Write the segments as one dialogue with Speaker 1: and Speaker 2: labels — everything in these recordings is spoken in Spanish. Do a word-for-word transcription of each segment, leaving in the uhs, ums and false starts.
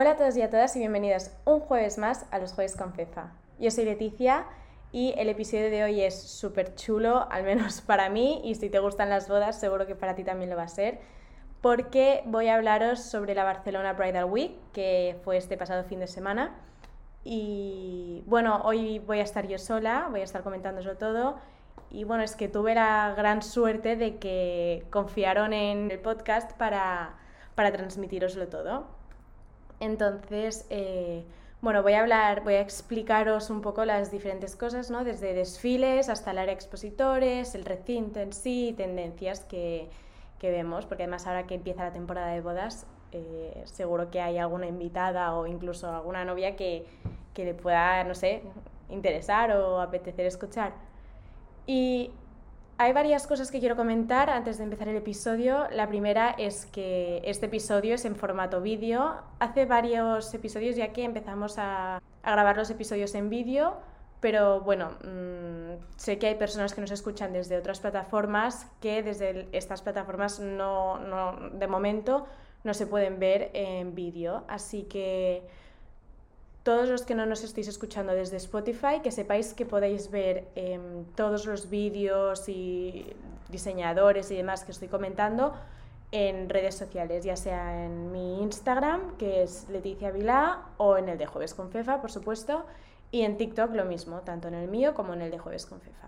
Speaker 1: Hola a todos y a todas y bienvenidos un jueves más a los Jueves con Fefa. Yo soy Leticia y el episodio de hoy es súper chulo, al menos para mí, y si te gustan las bodas seguro que para ti también lo va a ser, porque voy a hablaros sobre la Barcelona Bridal Week, que fue este pasado fin de semana. Y bueno, hoy voy a estar yo sola, voy a estar comentándoslo todo. Y bueno, es que tuve la gran suerte de que confiaron en el podcast para, para transmitiroslo todo. Entonces, eh, bueno, voy a hablar, voy a explicaros un poco las diferentes cosas, ¿no? Desde desfiles hasta el área expositores, el recinto en sí, tendencias que, que vemos, porque además ahora que empieza la temporada de bodas, eh, seguro que hay alguna invitada o incluso alguna novia que, que le pueda, no sé, interesar o apetecer escuchar. Y hay varias cosas que quiero comentar antes de empezar el episodio. La primera es que este episodio es en formato vídeo. Hace varios episodios ya que empezamos a, a grabar los episodios en vídeo, pero bueno, mmm, sé que hay personas que nos escuchan desde otras plataformas que desde el, estas plataformas no, no, de momento no se pueden ver en vídeo. Así que todos los que no nos estéis escuchando desde Spotify, que sepáis que podéis ver eh, todos los vídeos y diseñadores y demás que estoy comentando en redes sociales, ya sea en mi Instagram, que es Leticia Vilá, o en el de Jueves con Fefa, por supuesto, y en TikTok lo mismo, tanto en el mío como en el de Jueves con Fefa.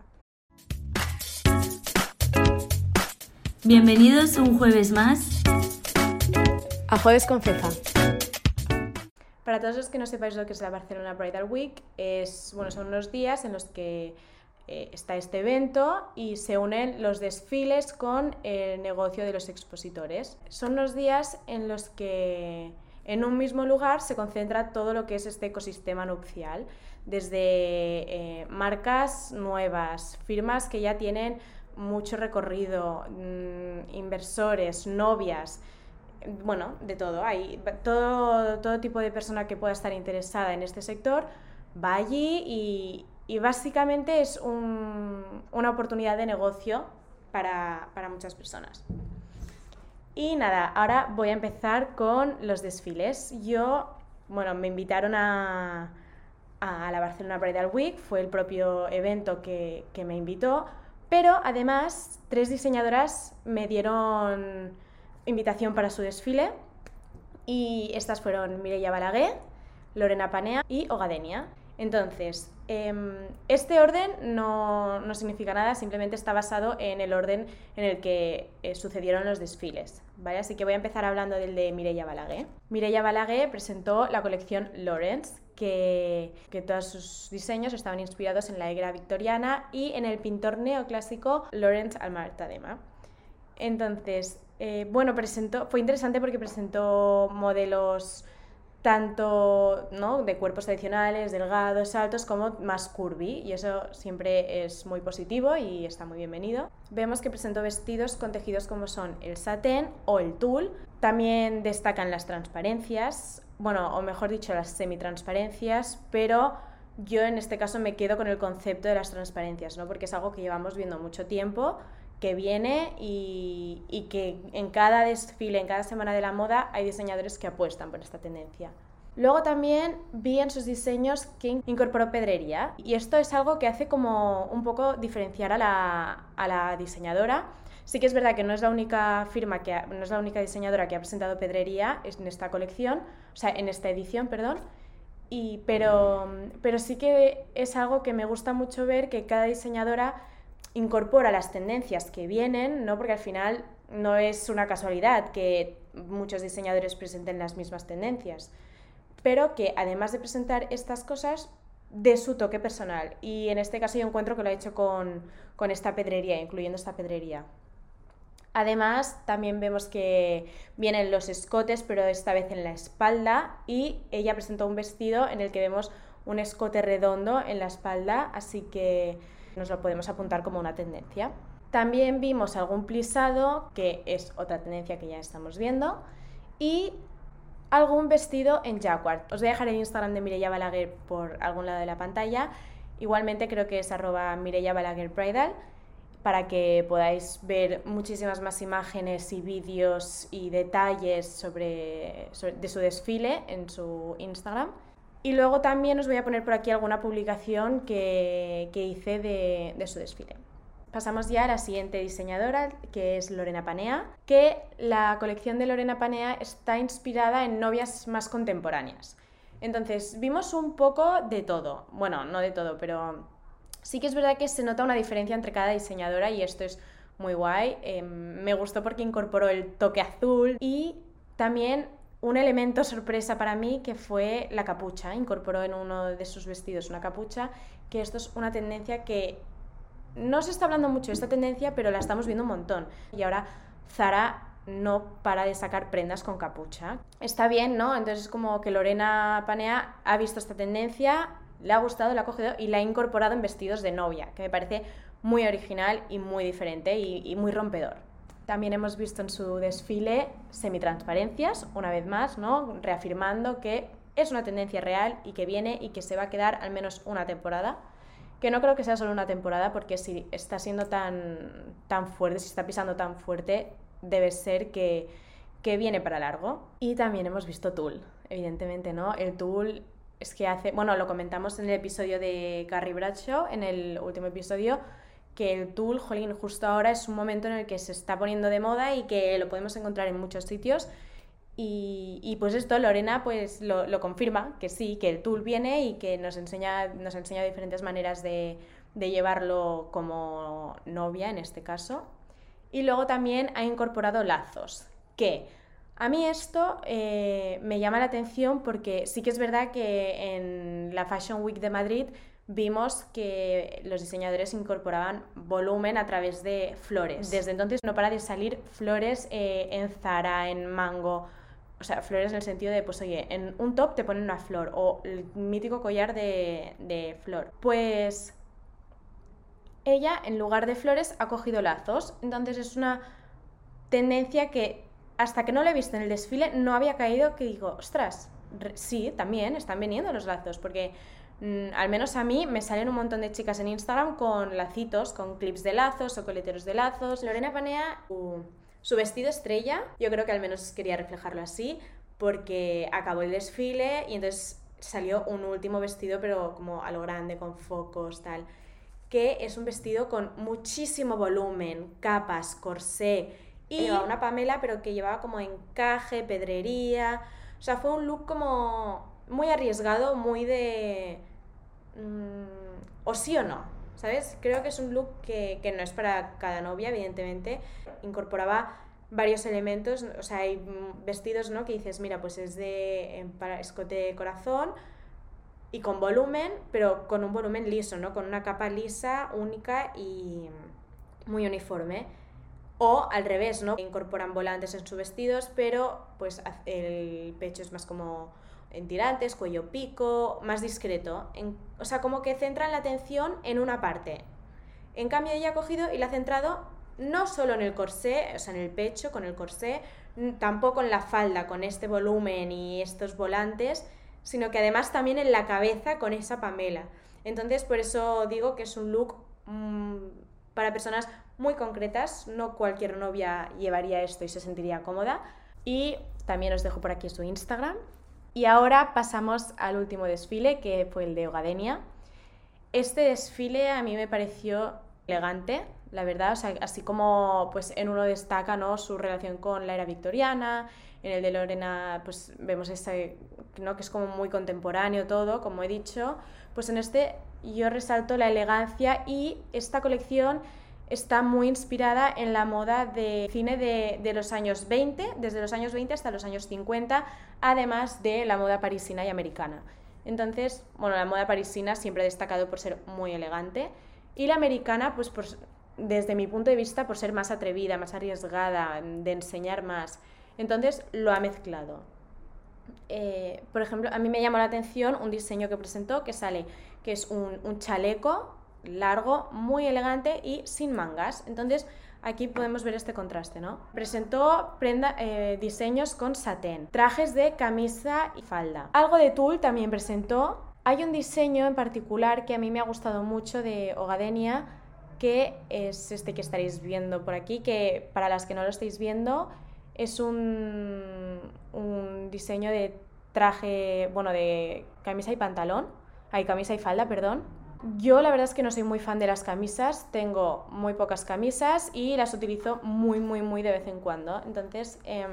Speaker 2: Bienvenidos un jueves más
Speaker 1: a Jueves con Fefa. Para todos los que no sepáis lo que es la Barcelona Bridal Week, es, bueno, son unos días en los que eh, está este evento y se unen los desfiles con el negocio de los expositores. Son unos días en los que en un mismo lugar se concentra todo lo que es este ecosistema nupcial, desde eh, marcas nuevas, firmas que ya tienen mucho recorrido, mmm, inversores, novias. Bueno, de todo, hay todo, todo tipo de persona que pueda estar interesada en este sector va allí y, y básicamente es un, una oportunidad de negocio para, para muchas personas. Y nada, ahora voy a empezar con los desfiles. Yo, bueno, me invitaron a, a la Barcelona Bridal Week, fue el propio evento que, que me invitó, pero además tres diseñadoras me dieron invitación para su desfile y estas fueron Mireia Balaguer, Lorena Panea y Ogadenia. Entonces, eh, este orden no, no significa nada, simplemente está basado en el orden en el que eh, sucedieron los desfiles, ¿vale? Así que voy a empezar hablando del de Mireia Balaguer. Mireia Balaguer presentó la colección Lawrence, que, que todos sus diseños estaban inspirados en la era victoriana y en el pintor neoclásico Lawrence Alma-Tadema. Entonces, eh, bueno, presentó, fue interesante porque presentó modelos tanto, ¿no?, de cuerpos tradicionales, delgados, altos, como más curvy, y eso siempre es muy positivo y está muy bienvenido. Vemos que presentó vestidos con tejidos como son el satén o el tul. También destacan las transparencias, bueno, o mejor dicho, las semitransparencias, pero yo en este caso me quedo con el concepto de las transparencias, ¿no?, porque es algo que llevamos viendo mucho tiempo, que viene y, y que en cada desfile, en cada semana de la moda hay diseñadores que apuestan por esta tendencia. Luego también vi en sus diseños que incorporó pedrería y esto es algo que hace como un poco diferenciar a la, a la diseñadora. Sí que es verdad que no es la única firma que ha, no es la única diseñadora que ha presentado pedrería en esta colección, o sea, en esta edición, perdón. Y, pero, pero sí que es algo que me gusta mucho ver, que cada diseñadora incorpora las tendencias que vienen, ¿no? Porque al final no es una casualidad que muchos diseñadores presenten las mismas tendencias, pero que además de presentar estas cosas, de su toque personal. Y en este caso yo encuentro que lo ha hecho con, con esta pedrería, incluyendo esta pedrería. Además, también vemos que vienen los escotes, pero esta vez en la espalda, y ella presentó un vestido en el que vemos un escote redondo en la espalda, así que nos lo podemos apuntar como una tendencia. También vimos algún plisado, que es otra tendencia que ya estamos viendo, y algún vestido en jacquard. Os voy a dejar el Instagram de Mireia Balaguer por algún lado de la pantalla. Igualmente creo que es arroba Mireia Balaguer Bridal. para que podáis ver muchísimas más imágenes y vídeos y detalles sobre, sobre, de su desfile en su Instagram. Y luego también os voy a poner por aquí alguna publicación que, que hice de, de su desfile. Pasamos ya a la siguiente diseñadora, que es Lorena Panea, que la colección de Lorena Panea está inspirada en novias más contemporáneas. Entonces, vimos un poco de todo. Bueno, no de todo, pero sí que es verdad que se nota una diferencia entre cada diseñadora y esto es muy guay. Eh, me gustó porque incorporó el toque azul y también un elemento sorpresa para mí que fue la capucha. Incorporó en uno de sus vestidos una capucha, que esto es una tendencia que no se está hablando mucho de esta tendencia, pero la estamos viendo un montón. Y ahora Zara no para de sacar prendas con capucha. Está bien, ¿no? Entonces es como que Lorena Panea ha visto esta tendencia, le ha gustado, la ha cogido y la ha incorporado en vestidos de novia, que me parece muy original y muy diferente y, y muy rompedor. También hemos visto en su desfile semitransparencias, una vez más, ¿no? Reafirmando que es una tendencia real y que viene y que se va a quedar al menos una temporada. Que no creo que sea solo una temporada, porque si está siendo tan, tan fuerte, si está pisando tan fuerte, debe ser que, que viene para largo. Y también hemos visto Tulle, evidentemente, ¿no? El Tulle es que hace... Bueno, lo comentamos en el episodio de Carrie Bradshaw, en el último episodio, que el Tulle, jolín, justo ahora es un momento en el que se está poniendo de moda y que lo podemos encontrar en muchos sitios. Y, y pues esto, Lorena pues lo, lo confirma, que sí, que el Tulle viene y que nos enseña, nos enseña diferentes maneras de, de llevarlo como novia en este caso. Y luego también ha incorporado lazos, que a mí esto eh, me llama la atención porque sí que es verdad que en la Fashion Week de Madrid vimos que los diseñadores incorporaban volumen a través de flores. Desde entonces no para de salir flores eh, en Zara, en Mango. O sea, flores en el sentido de, pues oye, en un top te ponen una flor o el mítico collar de, de flor. Pues ella, en lugar de flores, ha cogido lazos. Entonces es una tendencia que hasta que no la he visto en el desfile no había caído, que digo, ostras, sí, también están viniendo los lazos, porque mmm, al menos a mí me salen un montón de chicas en Instagram con lacitos, con clips de lazos o coleteros de lazos. Lorena Panea... Uh, Su vestido estrella, yo creo que al menos quería reflejarlo así, porque acabó el desfile y entonces salió un último vestido, pero como a lo grande, con focos, tal, que es un vestido con muchísimo volumen, capas, corsé, y llevaba una Pamela, pero que llevaba como encaje, pedrería, o sea, fue un look como muy arriesgado, muy de... Mmm, o sí o no. ¿Sabes? Creo que es un look que, que no es para cada novia, evidentemente. Incorporaba varios elementos, o sea, hay vestidos, ¿no?, que dices, mira, pues es de para escote de corazón y con volumen, pero con un volumen liso, ¿no?, con una capa lisa, única y muy uniforme. O al revés, ¿no?, incorporan volantes en sus vestidos, pero pues el pecho es más como en tirantes, cuello pico, más discreto. En, o sea, como que centran la atención en una parte. En cambio, ella ha cogido y la ha centrado no solo en el corsé, o sea, en el pecho con el corsé, tampoco en la falda con este volumen y estos volantes, sino que además también en la cabeza con esa Pamela. Entonces, por eso digo que es un look mmm, para personas muy concretas. No cualquier novia llevaría esto y se sentiría cómoda. Y también os dejo por aquí su Instagram. Y ahora pasamos al último desfile, que fue el de Ogadenia. Este desfile a mí me pareció elegante, la verdad, o sea, así como pues en uno destaca, ¿no?, su relación con la era victoriana, en el de Lorena pues vemos este, ¿no?, que es como muy contemporáneo todo, como he dicho, pues en este yo resalto la elegancia y esta colección está muy inspirada en la moda de cine de, de los años veinte, desde los años veinte hasta los años cincuenta, además de la moda parisina y americana. Entonces, bueno, la moda parisina siempre ha destacado por ser muy elegante y la americana, pues por, desde mi punto de vista, por ser más atrevida, más arriesgada, de enseñar más. Entonces, lo ha mezclado. Eh, por ejemplo, a mí me llamó la atención un diseño que presentó que sale, que es un, un chaleco largo, muy elegante y sin mangas. Entonces aquí podemos ver este contraste, ¿no? Presentó prenda, eh, diseños con satén, trajes de camisa y falda. Algo de tul también presentó. Hay un diseño en particular que a mí me ha gustado mucho de Ogadenia, que es este que estaréis viendo por aquí, que para las que no lo estáis viendo es un, un diseño de traje, bueno, de camisa y pantalón, hay camisa y falda, perdón. Yo la verdad es que no soy muy fan de las camisas, tengo muy pocas camisas y las utilizo muy, muy, muy de vez en cuando. Entonces, eh,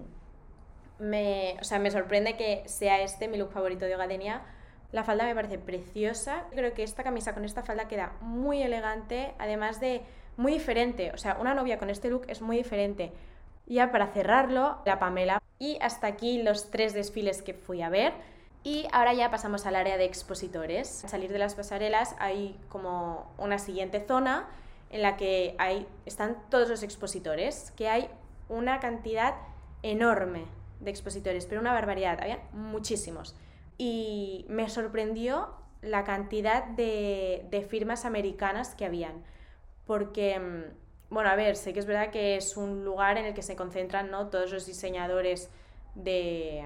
Speaker 1: me, o sea, me sorprende que sea este mi look favorito de Ogadenia. La falda me parece preciosa. Creo que esta camisa con esta falda queda muy elegante, además de muy diferente. O sea, una novia con este look es muy diferente. Ya para cerrarlo, la Pamela. Y hasta aquí los tres desfiles que fui a ver. Y ahora ya pasamos al área de expositores. Al salir de las pasarelas hay como una siguiente zona en la que hay, están todos los expositores, que hay una cantidad enorme de expositores, pero una barbaridad, había muchísimos. Y me sorprendió la cantidad de, de firmas americanas que habían, porque, bueno, a ver, sé que es verdad que es un lugar en el que se concentran, ¿no?, todos los diseñadores de...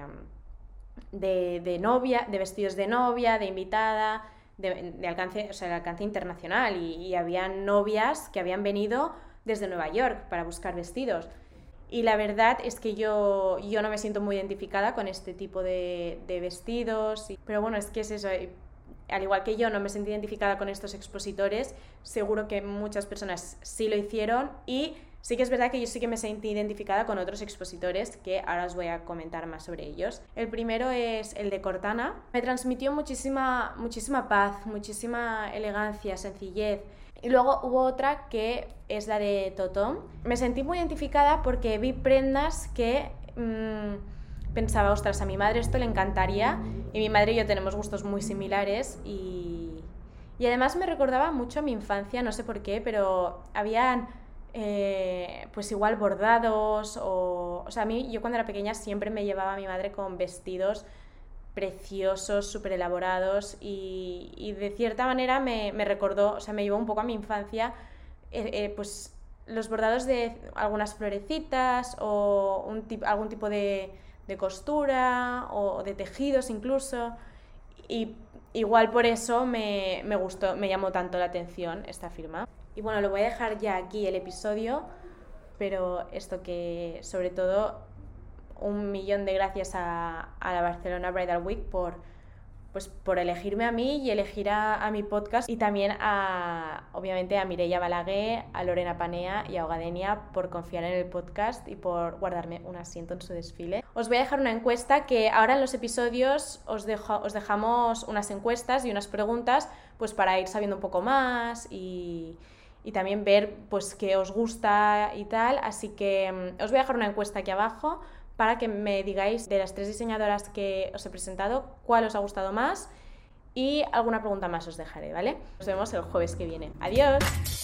Speaker 1: De, de novia, de vestidos de novia, de invitada, de, de alcance, o sea, de alcance internacional, y, y había novias que habían venido desde Nueva York para buscar vestidos. Y la verdad es que yo, yo no me siento muy identificada con este tipo de, de vestidos, y, pero bueno, es que es eso, al igual que yo no me sentí identificada con estos expositores, seguro que muchas personas sí lo hicieron, y sí que es verdad que yo sí que me sentí identificada con otros expositores que ahora os voy a comentar más sobre ellos. El primero es el de Cortana. Me transmitió muchísima, muchísima paz, muchísima elegancia, sencillez. Y luego hubo otra que es la de Totom. Me sentí muy identificada porque vi prendas que mmm, pensaba, ostras, a mi madre esto le encantaría. Y mi madre y yo tenemos gustos muy similares y, y además me recordaba mucho a mi infancia, no sé por qué, pero habían... Eh, pues igual bordados o... O sea, a mí, yo cuando era pequeña siempre me llevaba a mi madre con vestidos preciosos, súper elaborados y, y de cierta manera me, me recordó, o sea, me llevó un poco a mi infancia, eh, eh, pues los bordados de algunas florecitas o un tip, algún tipo de, de costura o de tejidos incluso, y igual por eso me, me gustó, me llamó tanto la atención esta firma. Y bueno, lo voy a dejar ya aquí el episodio, pero esto que sobre todo un millón de gracias a, a la Barcelona Bridal Week por, pues, por elegirme a mí y elegir a, a mi podcast, y también a, obviamente, a Mireia Balaguer, a Lorena Panea y a Ogadenia por confiar en el podcast y por guardarme un asiento en su desfile. Os voy a dejar una encuesta que ahora en los episodios os, dejo, os dejamos unas encuestas y unas preguntas pues para ir sabiendo un poco más y... y también ver pues qué os gusta y tal, así que um, os voy a dejar una encuesta aquí abajo para que me digáis de las tres diseñadoras que os he presentado cuál os ha gustado más, y alguna pregunta más os dejaré, ¿vale? Nos vemos el jueves que viene. ¡Adiós!